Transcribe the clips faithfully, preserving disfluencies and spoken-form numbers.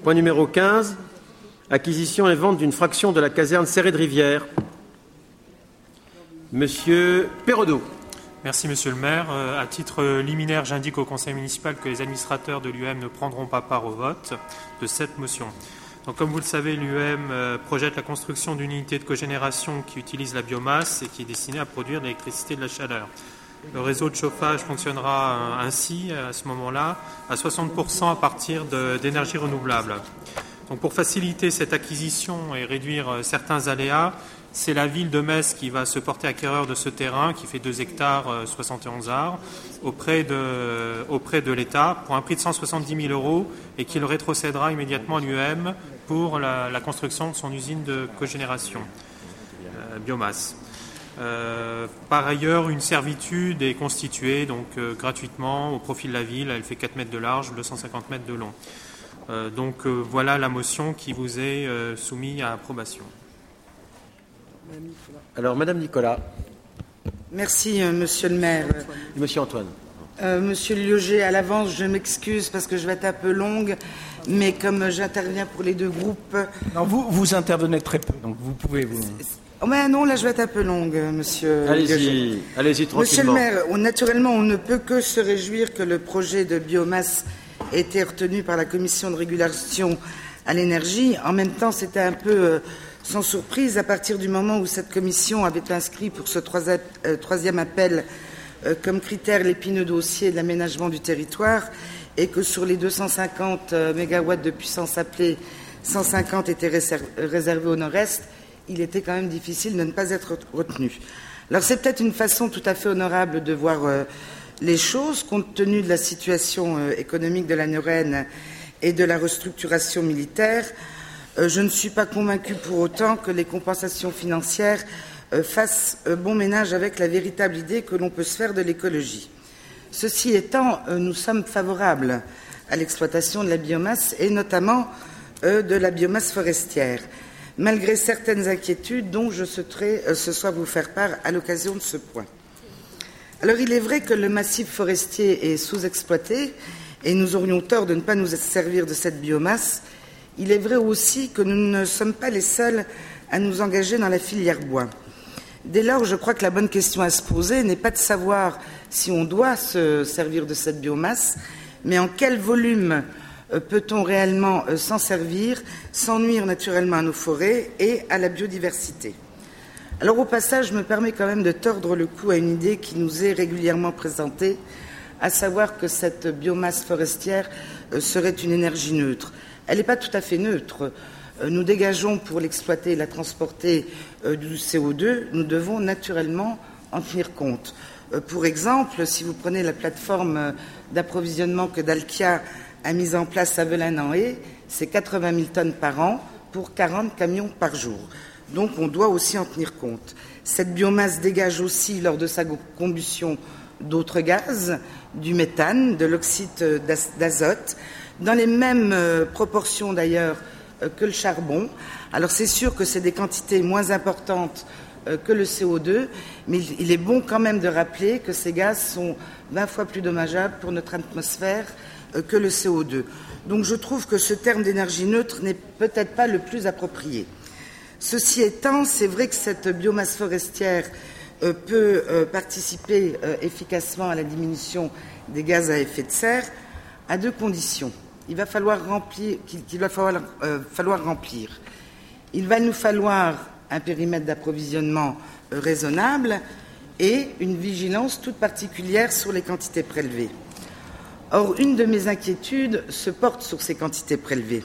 Point numéro quinze, acquisition et vente d'une fraction de la caserne Serré de Rivière. Monsieur Perraudot. Merci, Monsieur le maire. Euh, à titre liminaire, j'indique au Conseil municipal que les administrateurs de l'U E M ne prendront pas part au vote de cette motion. Donc, comme vous le savez, l'U E M euh, projette la construction d'une unité de cogénération qui utilise la biomasse et qui est destinée à produire de l'électricité et de la chaleur. Le réseau de chauffage fonctionnera euh, ainsi, à ce moment-là, à soixante pour cent à partir de, d'énergie renouvelable. Donc, pour faciliter cette acquisition et réduire euh, certains aléas, c'est la ville de Metz qui va se porter acquéreur de ce terrain qui fait deux hectares, euh, soixante et onze arts, auprès de, auprès de l'État pour un prix de cent soixante-dix mille euros et qu'il rétrocédera immédiatement à l'U E M pour la, la construction de son usine de cogénération euh, biomasse. Euh, par ailleurs, une servitude est constituée donc euh, gratuitement au profit de la ville. Elle fait quatre mètres de large, deux cent cinquante mètres de long. Euh, donc euh, voilà la motion qui vous est euh, soumise à approbation. Alors, Madame Nicolas. Merci, euh, Monsieur le maire. Et Monsieur Antoine. Euh, Monsieur Lioger, à l'avance, je m'excuse parce que je vais être un peu longue, mais comme j'interviens pour les deux groupes... Non, vous, vous intervenez très peu, donc vous pouvez... Vous... Oh, mais non, là, je vais être un peu longue, Monsieur Allez-y, Lioger. allez-y tranquillement. Monsieur le maire, on, naturellement, on ne peut que se réjouir que le projet de biomasse ait été retenu par la Commission de régulation à l'énergie. En même temps, c'était un peu... Euh, sans surprise, à partir du moment où cette commission avait inscrit pour ce troisième appel euh, comme critère l'épineux dossier de l'aménagement du territoire et que sur les deux cent cinquante euh, mégawatts de puissance appelée, cent cinquante étaient réservés au nord-est, il était quand même difficile de ne pas être retenu. Alors c'est peut-être une façon tout à fait honorable de voir euh, les choses, compte tenu de la situation euh, économique de la Lorraine et de la restructuration militaire. Euh, je ne suis pas convaincue pour autant que les compensations financières euh, fassent euh, bon ménage avec la véritable idée que l'on peut se faire de l'écologie. Ceci étant, euh, nous sommes favorables à l'exploitation de la biomasse et notamment euh, de la biomasse forestière, malgré certaines inquiétudes dont je souhaiterais euh, ce soir vous faire part à l'occasion de ce point. Alors, il est vrai que le massif forestier est sous-exploité et nous aurions tort de ne pas nous servir de cette biomasse. Il est vrai aussi que nous ne sommes pas les seuls à nous engager dans la filière bois. Dès lors, je crois que la bonne question à se poser n'est pas de savoir si on doit se servir de cette biomasse, mais en quel volume peut-on réellement s'en servir sans nuire naturellement à nos forêts et à la biodiversité. Alors au passage, je me permets quand même de tordre le cou à une idée qui nous est régulièrement présentée, à savoir que cette biomasse forestière serait une énergie neutre. Elle n'est pas tout à fait neutre. Nous dégageons pour l'exploiter et la transporter euh, du C O deux. Nous devons naturellement en tenir compte. Euh, pour exemple, si vous prenez la plateforme d'approvisionnement que Dalkia a mise en place à Velin-en-Haye, c'est quatre-vingt mille tonnes par an pour quarante camions par jour. Donc on doit aussi en tenir compte. Cette biomasse dégage aussi, lors de sa combustion, d'autres gaz, du méthane, de l'oxyde d'azote, dans les mêmes euh, proportions d'ailleurs euh, que le charbon. Alors c'est sûr que c'est des quantités moins importantes euh, que le C O deux, mais il, il est bon quand même de rappeler que ces gaz sont vingt fois plus dommageables pour notre atmosphère euh, que le C O deux. Donc je trouve que ce terme d'énergie neutre n'est peut-être pas le plus approprié. Ceci étant, c'est vrai que cette biomasse forestière euh, peut euh, participer euh, efficacement à la diminution des gaz à effet de serre à deux conditions. Il va falloir remplir, qu'il, qu'il va falloir, euh, falloir remplir. Il va nous falloir un périmètre d'approvisionnement euh, raisonnable et une vigilance toute particulière sur les quantités prélevées. Or, une de mes inquiétudes se porte sur ces quantités prélevées.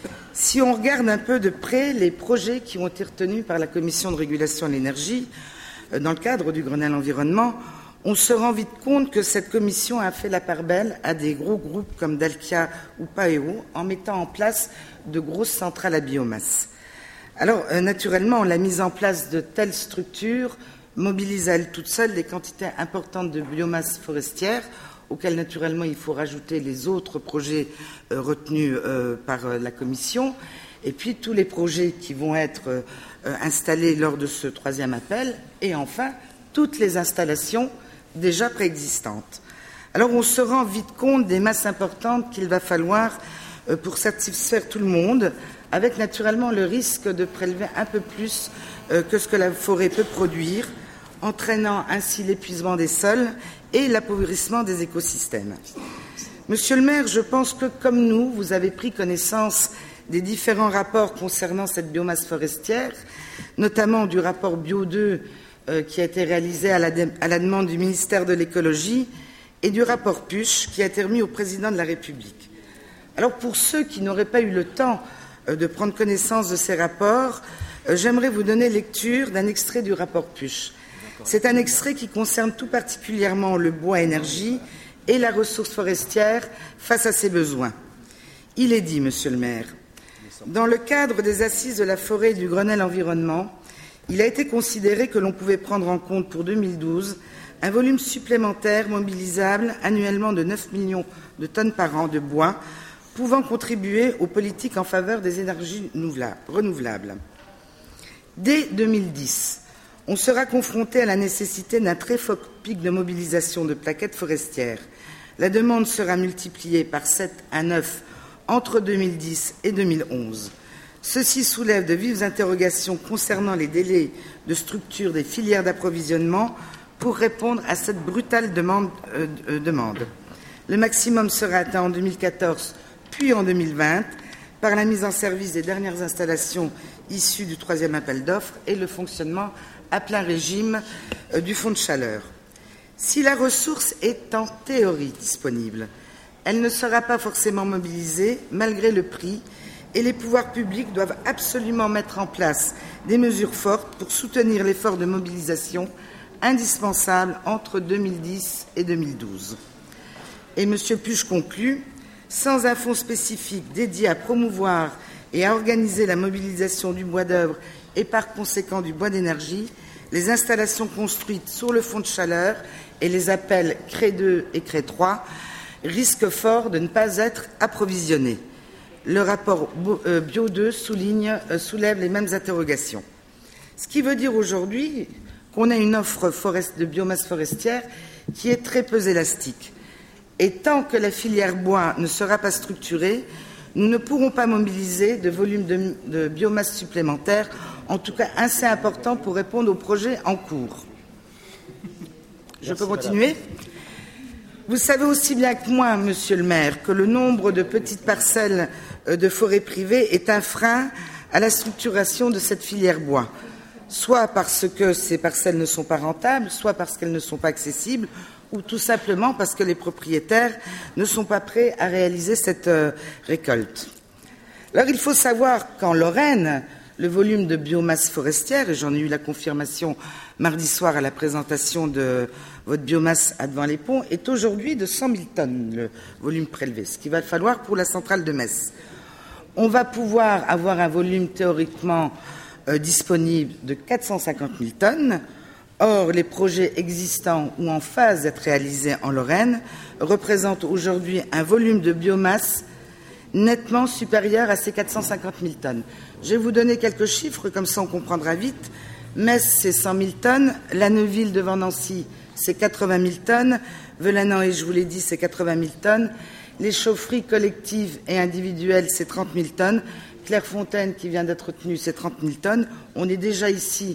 Si on regarde un peu de près les projets qui ont été retenus par la Commission de régulation de l'énergie euh, dans le cadre du Grenelle environnement, on se rend vite compte que cette commission a fait la part belle à des gros groupes comme Dalkia ou Paeo en mettant en place de grosses centrales à biomasse. Alors, euh, naturellement, la mise en place de telles structures mobilise à elle toute seule des quantités importantes de biomasse forestière, auxquelles, naturellement, il faut rajouter les autres projets euh, retenus euh, par euh, la commission, et puis tous les projets qui vont être euh, installés lors de ce troisième appel, et enfin, toutes les installations déjà préexistantes. Alors on se rend vite compte des masses importantes qu'il va falloir euh, pour satisfaire tout le monde, avec naturellement le risque de prélever un peu plus euh, que ce que la forêt peut produire, entraînant ainsi l'épuisement des sols et l'appauvrissement des écosystèmes. Monsieur le maire, je pense que, comme nous, vous avez pris connaissance des différents rapports concernant cette biomasse forestière, notamment du rapport Bio deux euh, qui a été réalisé à la, à la demande du ministère de l'Écologie et du rapport Puche qui a été remis au président de la République. Alors, pour ceux qui n'auraient pas eu le temps euh, de prendre connaissance de ces rapports, euh, j'aimerais vous donner lecture d'un extrait du rapport Puche. C'est un extrait qui concerne tout particulièrement le bois énergie et la ressource forestière face à ses besoins. Il est dit, monsieur le maire, dans le cadre des assises de la forêt et du Grenelle environnement, il a été considéré que l'on pouvait prendre en compte pour deux mille douze un volume supplémentaire mobilisable annuellement de neuf millions de tonnes par an de bois, pouvant contribuer aux politiques en faveur des énergies renouvelables. Dès deux mille dix, on sera confronté à la nécessité d'un très fort pic de mobilisation de plaquettes forestières. La demande sera multipliée par sept à neuf entre deux mille dix et deux mille onze. Ceci soulève de vives interrogations concernant les délais de structure des filières d'approvisionnement pour répondre à cette brutale demande, euh, euh, demande. Le maximum sera atteint en deux mille quatorze, puis en deux mille vingt, par la mise en service des dernières installations issues du troisième appel d'offres et le fonctionnement à plein régime euh, du fonds de chaleur. Si la ressource est en théorie disponible, elle ne sera pas forcément mobilisée malgré le prix et les pouvoirs publics doivent absolument mettre en place des mesures fortes pour soutenir l'effort de mobilisation indispensable entre deux mille dix et deux mille douze. Et M. Puche conclut, sans un fonds spécifique dédié à promouvoir et à organiser la mobilisation du bois d'œuvre et par conséquent du bois d'énergie, les installations construites sur le fonds de chaleur et les appels C R E deux et C R E trois risquent fort de ne pas être approvisionnés. Le rapport Bio deux souligne, euh, soulève les mêmes interrogations. Ce qui veut dire aujourd'hui qu'on a une offre forest, de biomasse forestière qui est très peu élastique. Et tant que la filière bois ne sera pas structurée, nous ne pourrons pas mobiliser de volume de, de biomasse supplémentaire, en tout cas assez important pour répondre aux projets en cours. Je peux continuer ? Vous savez aussi bien que moi, monsieur le maire, que le nombre de petites parcelles de forêt privée est un frein à la structuration de cette filière bois, soit parce que ces parcelles ne sont pas rentables, soit parce qu'elles ne sont pas accessibles, ou tout simplement parce que les propriétaires ne sont pas prêts à réaliser cette euh, récolte. Alors il faut savoir qu'en Lorraine, le volume de biomasse forestière, et j'en ai eu la confirmation mardi soir à la présentation de votre biomasse à Devant-les-Ponts, est aujourd'hui de cent mille tonnes, le volume prélevé, ce qu'il va falloir pour la centrale de Metz. On va pouvoir avoir un volume théoriquement euh, disponible de quatre cent cinquante mille tonnes. Or, les projets existants ou en phase d'être réalisés en Lorraine représentent aujourd'hui un volume de biomasse nettement supérieur à ces quatre cent cinquante mille tonnes. Je vais vous donner quelques chiffres, comme ça on comprendra vite. Metz, c'est cent mille tonnes. La Neuville devant Nancy, c'est quatre-vingt mille tonnes. Velanan, je vous l'ai dit, c'est quatre-vingt mille tonnes. Les chaufferies collectives et individuelles, c'est trente mille tonnes. Clairefontaine, qui vient d'être retenue, c'est trente mille tonnes. On est déjà ici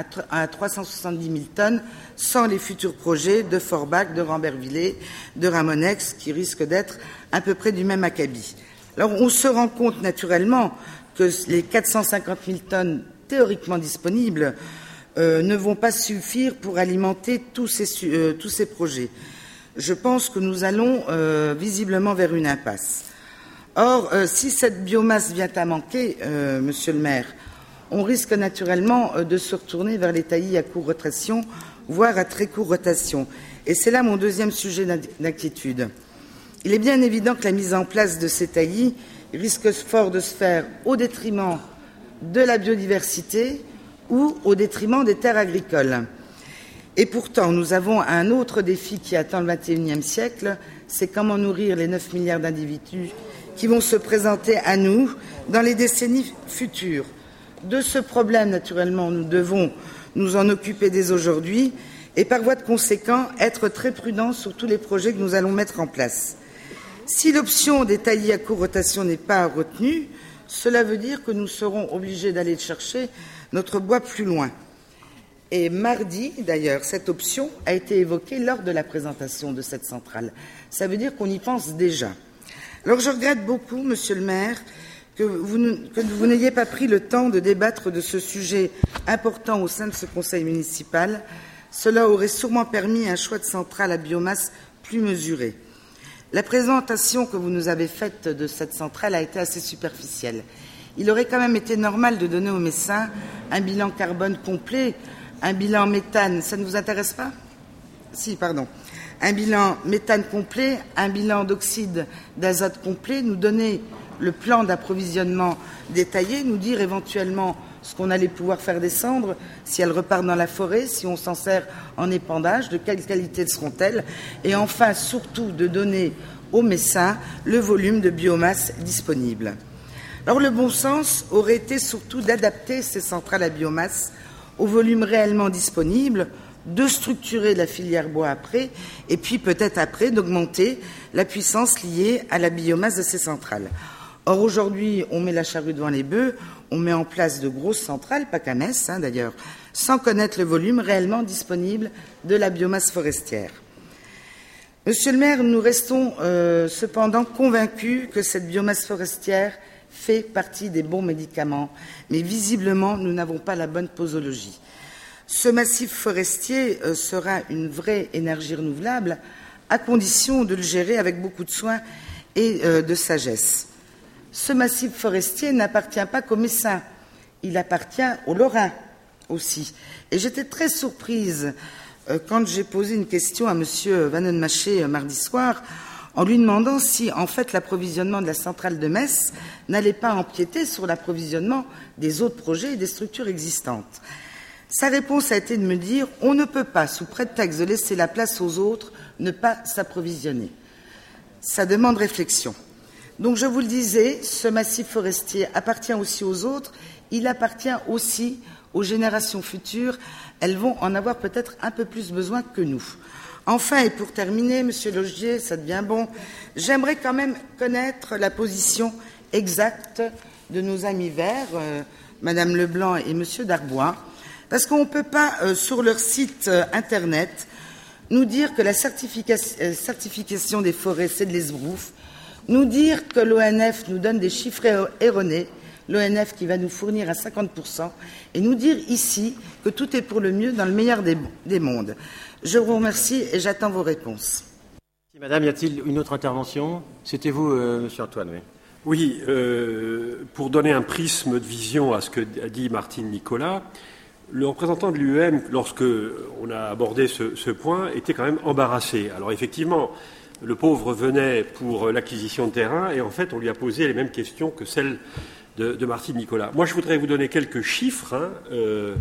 à trois cent soixante-dix mille tonnes, sans les futurs projets de Forbach, de Rambervillers, de Ramonex, qui risquent d'être à peu près du même acabit. Alors, on se rend compte naturellement que les quatre cent cinquante mille tonnes théoriquement disponibles euh, ne vont pas suffire pour alimenter tous ces, euh, tous ces projets. Je pense que nous allons euh, visiblement vers une impasse. Or, euh, si cette biomasse vient à manquer, euh, monsieur le maire, on risque naturellement de se retourner vers les taillis à courte rotation, voire à très courte rotation. Et c'est là mon deuxième sujet d'inquiétude. Il est bien évident que la mise en place de ces taillis risque fort de se faire au détriment de la biodiversité ou au détriment des terres agricoles. Et pourtant, nous avons un autre défi qui attend le vingt et unième siècle, c'est comment nourrir les neuf milliards d'individus qui vont se présenter à nous dans les décennies futures. De ce problème, naturellement, nous devons nous en occuper dès aujourd'hui et, par voie de conséquent, être très prudents sur tous les projets que nous allons mettre en place. Si l'option des taillis à courte rotation n'est pas retenue, cela veut dire que nous serons obligés d'aller chercher notre bois plus loin. Et mardi, d'ailleurs, cette option a été évoquée lors de la présentation de cette centrale. Ça veut dire qu'on y pense déjà. Alors je regrette beaucoup, Monsieur le maire, que vous, que vous n'ayez pas pris le temps de débattre de ce sujet important au sein de ce conseil municipal. Cela aurait sûrement permis un choix de centrale à biomasse plus mesuré. La présentation que vous nous avez faite de cette centrale a été assez superficielle. Il aurait quand même été normal de donner aux Messins un bilan carbone complet, un bilan méthane. Ça ne vous intéresse pas? Si, pardon. Un bilan méthane complet, un bilan d'oxyde d'azote complet, nous donner le plan d'approvisionnement détaillé, nous dire éventuellement ce qu'on allait pouvoir faire descendre, si elles repartent dans la forêt, si on s'en sert en épandage, de quelle qualité seront-elles, et enfin surtout de donner aux Messins le volume de biomasse disponible. Alors le bon sens aurait été surtout d'adapter ces centrales à biomasse au volume réellement disponible, de structurer la filière bois après, et puis peut-être après d'augmenter la puissance liée à la biomasse de ces centrales. Or, aujourd'hui, on met la charrue devant les bœufs, on met en place de grosses centrales, pas qu'à Metz, hein, d'ailleurs, sans connaître le volume réellement disponible de la biomasse forestière. Monsieur le maire, nous restons euh, cependant convaincus que cette biomasse forestière fait partie des bons médicaments, mais visiblement, nous n'avons pas la bonne posologie. Ce massif forestier euh, sera une vraie énergie renouvelable, à condition de le gérer avec beaucoup de soin et euh, de sagesse. Ce massif forestier n'appartient pas qu'aux Messins, il appartient aux Lorrains aussi. Et j'étais très surprise euh, quand j'ai posé une question à M. Vanenmaché euh, mardi soir, en lui demandant si, en fait, l'approvisionnement de la centrale de Metz n'allait pas empiéter sur l'approvisionnement des autres projets et des structures existantes. Sa réponse a été de me dire « on ne peut pas, sous prétexte de laisser la place aux autres, ne pas s'approvisionner ». Ça demande réflexion. Donc, je vous le disais, ce massif forestier appartient aussi aux autres, il appartient aussi aux générations futures. Elles vont en avoir peut-être un peu plus besoin que nous. Enfin, et pour terminer, Monsieur Logier, ça devient bon, j'aimerais quand même connaître la position exacte de nos amis verts, euh, Madame Leblanc et Monsieur Darbois, parce qu'on ne peut pas, euh, sur leur site euh, Internet, nous dire que la certification, euh, certification des forêts, c'est de l'esbrouf, nous dire que l'O N F nous donne des chiffres erronés, l'O N F qui va nous fournir à cinquante pour cent, et nous dire ici que tout est pour le mieux dans le meilleur des, des mondes. Je vous remercie et j'attends vos réponses. Madame, y a-t-il une autre intervention? C'était vous, euh, Monsieur Antoine, oui. Oui, euh, pour donner un prisme de vision à ce que a dit Martine Nicolas, le représentant de l'U E M, lorsque on a abordé ce, ce point, était quand même embarrassé. Alors effectivement, le pauvre venait pour l'acquisition de terrain et en fait, on lui a posé les mêmes questions que celles de, de Martine Nicolas. Moi, je voudrais vous donner quelques chiffres. Hein. Euh,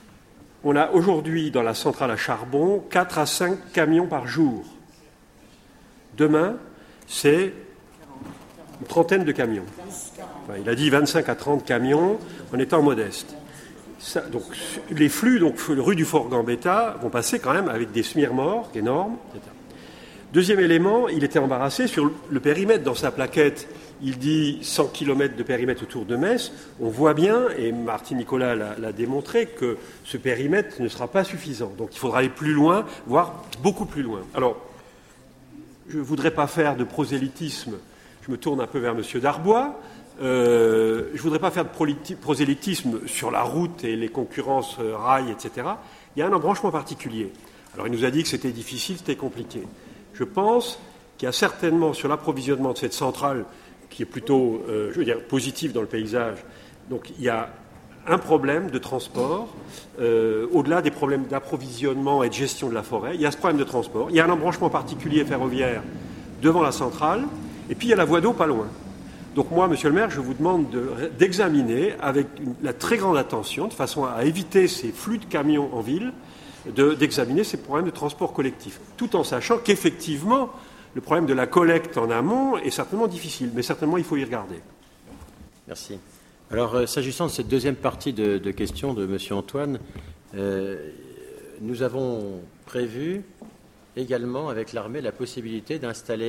on a aujourd'hui dans la centrale à charbon quatre à cinq camions par jour. Demain, c'est une trentaine de camions. Enfin, il a dit vingt-cinq à trente camions en étant modeste. Ça, donc, les flux, donc rue du Fort-Gambetta, vont passer quand même avec des smirmorgues énormes, et cetera. Deuxième élément, il était embarrassé sur le périmètre. Dans sa plaquette, il dit cent kilomètres de périmètre autour de Metz. On voit bien, et Martine Nicolas l'a, l'a démontré, que ce périmètre ne sera pas suffisant. Donc il faudra aller plus loin, voire beaucoup plus loin. Alors, je ne voudrais pas faire de prosélytisme. Je me tourne un peu vers M. Darbois. Euh, je ne voudrais pas faire de prosélytisme sur la route et les concurrences euh, rail, et cetera. Il y a un embranchement particulier. Alors il nous a dit que c'était difficile, c'était compliqué. Je pense qu'il y a certainement sur l'approvisionnement de cette centrale, qui est plutôt, euh, je veux dire, positif dans le paysage, donc il y a un problème de transport, euh, au-delà des problèmes d'approvisionnement et de gestion de la forêt, il y a ce problème de transport, il y a un embranchement particulier ferroviaire devant la centrale, et puis il y a la voie d'eau pas loin. Donc moi, Monsieur le maire, je vous demande de, d'examiner avec une, la très grande attention, de façon à éviter ces flux de camions en ville, de, d'examiner ces problèmes de transport collectif, tout en sachant qu'effectivement, le problème de la collecte en amont est certainement difficile, mais certainement il faut y regarder. Merci. Alors, euh, s'agissant de cette deuxième partie de, de questions de M. Antoine, euh, nous avons prévu également avec l'armée la possibilité d'installer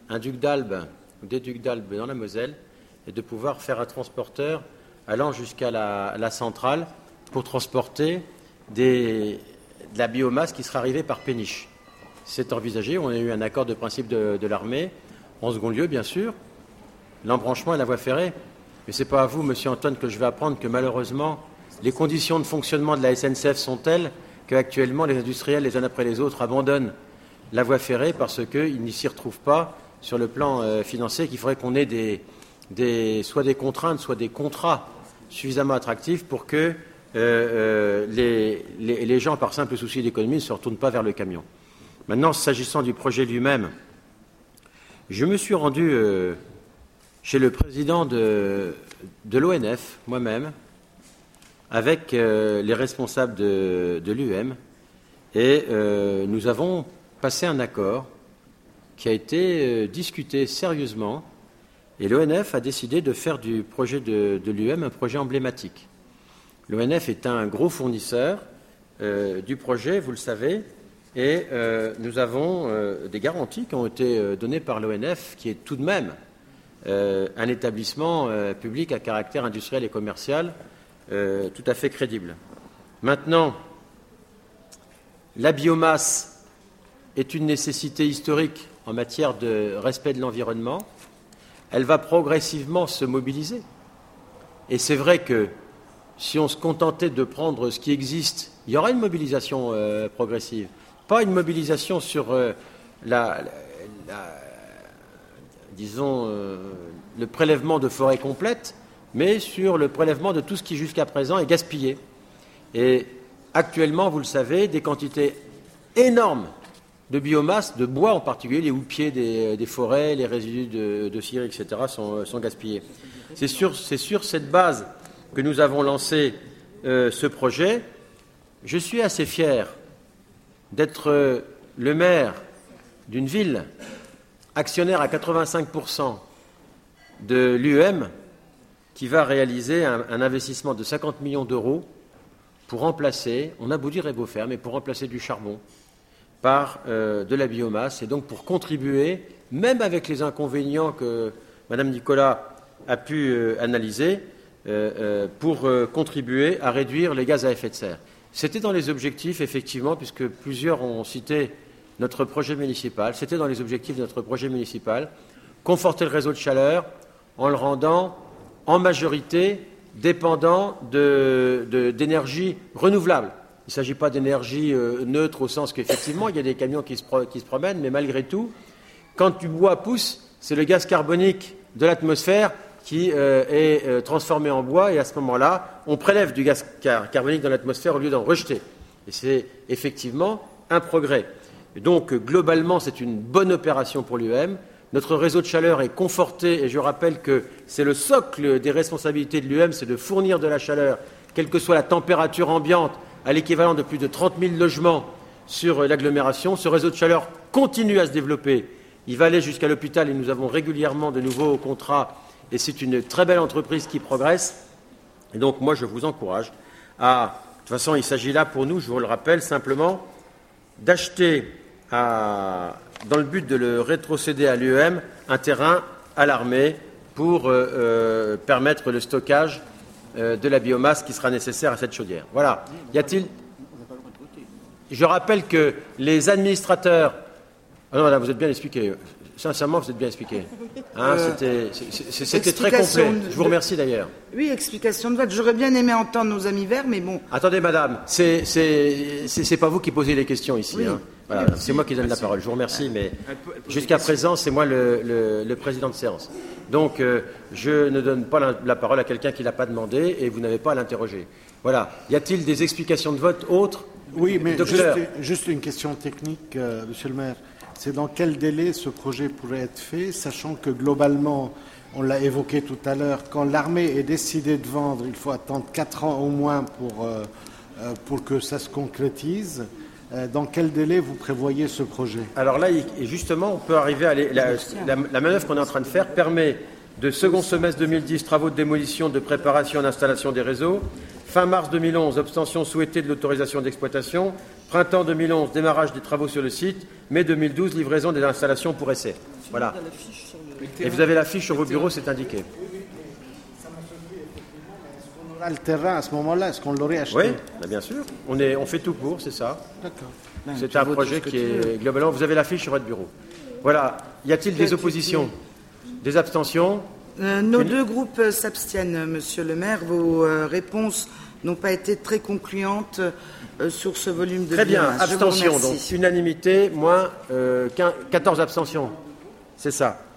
un duc d'Albe ou des ducs d'Albe dans la Moselle et de pouvoir faire un transporteur allant jusqu'à la, la centrale pour transporter des, de la biomasse qui sera arrivée par péniche. C'est envisagé, on a eu un accord de principe de, de l'armée. En second lieu, bien sûr, l'embranchement et la voie ferrée. Mais ce n'est pas à vous, monsieur Antoine, que je vais apprendre que malheureusement, les conditions de fonctionnement de la S N C F sont telles qu'actuellement, les industriels, les uns après les autres, abandonnent la voie ferrée parce qu'ils n'y s'y retrouvent pas sur le plan euh, financier, qu'il faudrait qu'on ait des, des, soit des contraintes, soit des contrats suffisamment attractifs pour que euh, euh, les, les, les gens, par simple souci d'économie, ne se retournent pas vers le camion. Maintenant, s'agissant du projet lui-même, je me suis rendu euh, chez le président de, de l'O N F, moi-même, avec euh, les responsables de, de l'U M, et euh, nous avons passé un accord qui a été euh, discuté sérieusement, et l'O N F a décidé de faire du projet de, de l'U M un projet emblématique. L'O N F est un gros fournisseur euh, du projet, vous le savez, et euh, nous avons euh, des garanties qui ont été euh, données par l'O N F, qui est tout de même euh, un établissement euh, public à caractère industriel et commercial euh, tout à fait crédible. Maintenant, la biomasse est une nécessité historique en matière de respect de l'environnement. Elle va progressivement se mobiliser. Et c'est vrai que si on se contentait de prendre ce qui existe, il y aura une mobilisation euh, progressive. Pas une mobilisation sur euh, la, la, la, disons, euh, le prélèvement de forêts complètes, mais sur le prélèvement de tout ce qui jusqu'à présent est gaspillé. Et actuellement, vous le savez, des quantités énormes de biomasse, de bois en particulier, les houppiers des, des forêts, les résidus de, de cire, et cetera, sont, sont gaspillés. C'est sur, c'est sur cette base que nous avons lancé euh, ce projet. Je suis assez fier d'être le maire d'une ville actionnaire à quatre-vingt-cinq pour cent de l'U M qui va réaliser un, un investissement de cinquante millions d'euros pour remplacer, on a beau dire et beau faire, mais pour remplacer du charbon par euh, de la biomasse et donc pour contribuer, même avec les inconvénients que Madame Nicolas a pu euh, analyser, euh, euh, pour euh, contribuer à réduire les gaz à effet de serre. C'était dans les objectifs, effectivement, puisque plusieurs ont cité notre projet municipal, c'était dans les objectifs de notre projet municipal, conforter le réseau de chaleur en le rendant en majorité dépendant de, de, d'énergie renouvelable. Il ne s'agit pas d'énergie euh, neutre au sens qu'effectivement, il y a des camions qui se, pro, qui se promènent, mais malgré tout, quand du bois pousse, c'est le gaz carbonique de l'atmosphère qui euh, est euh, transformé en bois, et à ce moment-là, on prélève du gaz car- carbonique dans l'atmosphère au lieu d'en rejeter. Et c'est effectivement un progrès. Et donc, globalement, c'est une bonne opération pour l'U M. Notre réseau de chaleur est conforté, et je rappelle que c'est le socle des responsabilités de l'U M, c'est de fournir de la chaleur, quelle que soit la température ambiante, à l'équivalent de plus de trente mille logements sur l'agglomération. Ce réseau de chaleur continue à se développer. Il va aller jusqu'à l'hôpital, et nous avons régulièrement de nouveaux contrats, et c'est une très belle entreprise qui progresse. Et donc, moi, je vous encourage à... De toute façon, il s'agit là pour nous, je vous le rappelle, simplement, d'acheter, à, dans le but de le rétrocéder à l'U E M, un terrain à l'armée pour euh, euh, permettre le stockage euh, de la biomasse qui sera nécessaire à cette chaudière. Voilà. Y a-t-il... Je rappelle que les administrateurs... Ah non, madame, vous êtes bien expliqué. Sincèrement, vous êtes bien expliqué. Hein, euh, c'était c'était très complet. De... Je vous remercie d'ailleurs. Oui, explication de vote. J'aurais bien aimé entendre nos amis verts, mais bon. Attendez, madame, c'est c'est pas vous qui posez les questions ici. Oui. Hein. Voilà, oui, c'est moi qui donne merci. La parole. Je vous remercie, mais jusqu'à présent, c'est moi le, le, le président de séance. Donc, euh, je ne donne pas la, la parole à quelqu'un qui ne l'a pas demandé et vous n'avez pas à l'interroger. Voilà. Y a-t-il des explications de vote autres? Oui, mais juste, juste une question technique, euh, monsieur le maire. C'est dans quel délai ce projet pourrait être fait, sachant que globalement, on l'a évoqué tout à l'heure, quand l'armée est décidée de vendre, il faut attendre quatre ans au moins pour, euh, pour que ça se concrétise. Euh, dans quel délai vous prévoyez ce projet? Alors là, justement, on peut arriver à... Les, la, la, la manœuvre qu'on est en train de faire permet de second semestre deux mille dix, travaux de démolition, de préparation et d'installation des réseaux. Fin mars deux mille onze, obtention souhaitée de l'autorisation d'exploitation. Printemps deux mille onze, démarrage des travaux sur le site. Mai deux mille douze, livraison des installations pour essai. Voilà. Et vous avez la fiche sur vos bureaux, c'est indiqué. On aura le terrain à ce moment-là, est-ce qu'on l'aurait acheté? Oui, bah bien sûr. On, est, on fait tout pour, c'est ça. D'accord. C'est un projet qui est globalement. Vous avez la fiche sur votre bureau. Voilà. Y a-t-il des oppositions? Des abstentions? Euh, nos deux groupes euh, s'abstiennent, Monsieur le maire. Vos euh, réponses n'ont pas été très concluantes euh, sur ce volume de Très bien, biomasse. Je vous abstention. remercie. Donc unanimité, moins euh, quinze, quatorze abstentions. C'est ça.